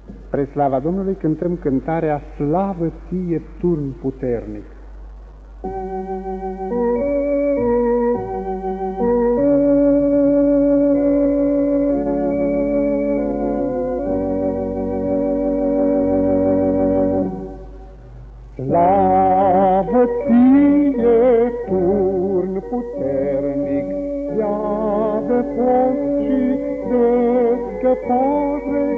Spre slava Domnului cântăm cântarea Slavă ție, turn puternic. Slavă ție, turn puternic, ea de post și de scăpare,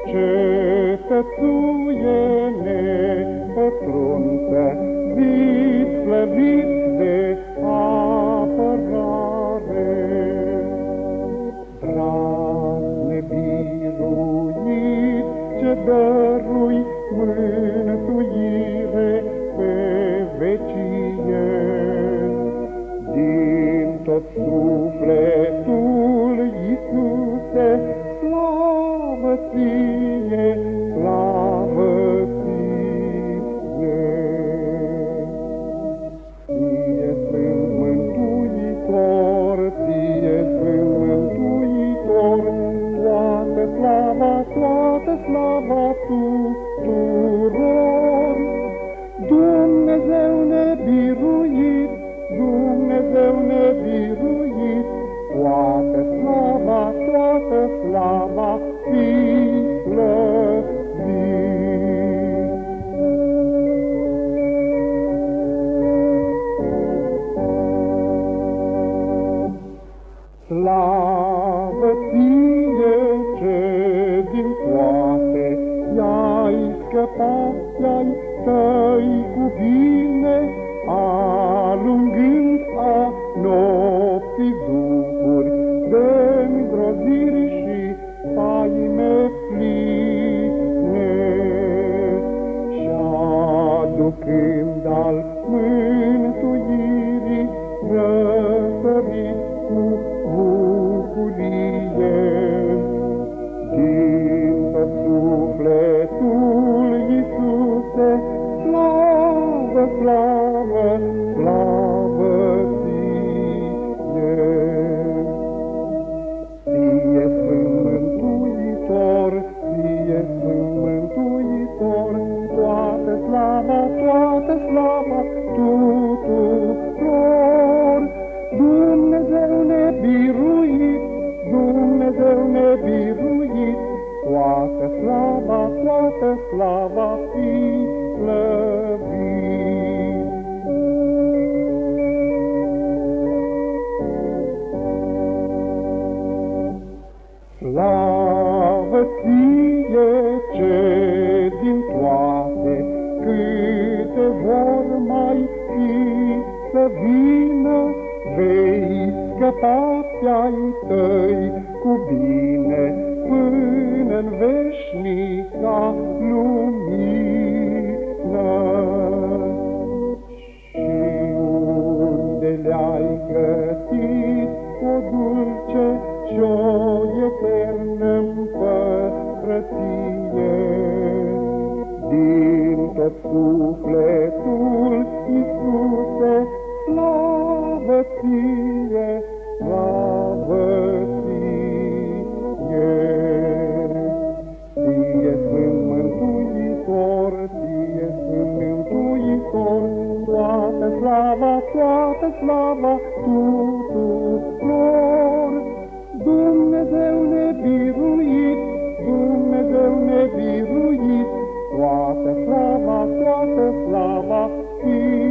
cetățuie nepătrunță, vii slăvit de apărare. Drag nebiruit, ce dărui mântuire pe vecie, din tot sufletul, Iisuse, slavă ție, slavă ție. Ție Sfânt Mântuitor, ție Sfânt Mântuitor, toată slava tuturor. Dumnezeu nebiruit, Dumnezeu nebiruit, toată slava fii slăvit. Slavă ție, ce din toate i-ai scăpat, i-ai tăi cu bine, alungând a nopții duhuri de îngroziri și paime pline, și-aducând al mântuirii răsărit cu bucurie. Din tot sufletul, Iisuse, slavă, slavă, slavă ție. Ție Sfânt Mântuitor, ție Sfânt Mântuitor, toată slava tuturor. Dumnezeu nebiruit, Dumnezeu nebiruit, toată slava fii slăvit. Slavă ție, ce din toate, câte vor mai fi să vină, vei scăpa pe-ai tăi cu bine, până-n veșnica lumină. Și unde le-ai găsit o dulce și-o eternă împărăție, din tot sufletul, Iisuse, slavă ție, slavă ție. Ție Sfânt Mântuitor, ție Sfânt Mântuitor, toată slava tuturor. Dumnezeu nebiruit, Dumnezeu nebiruit, toată slava fii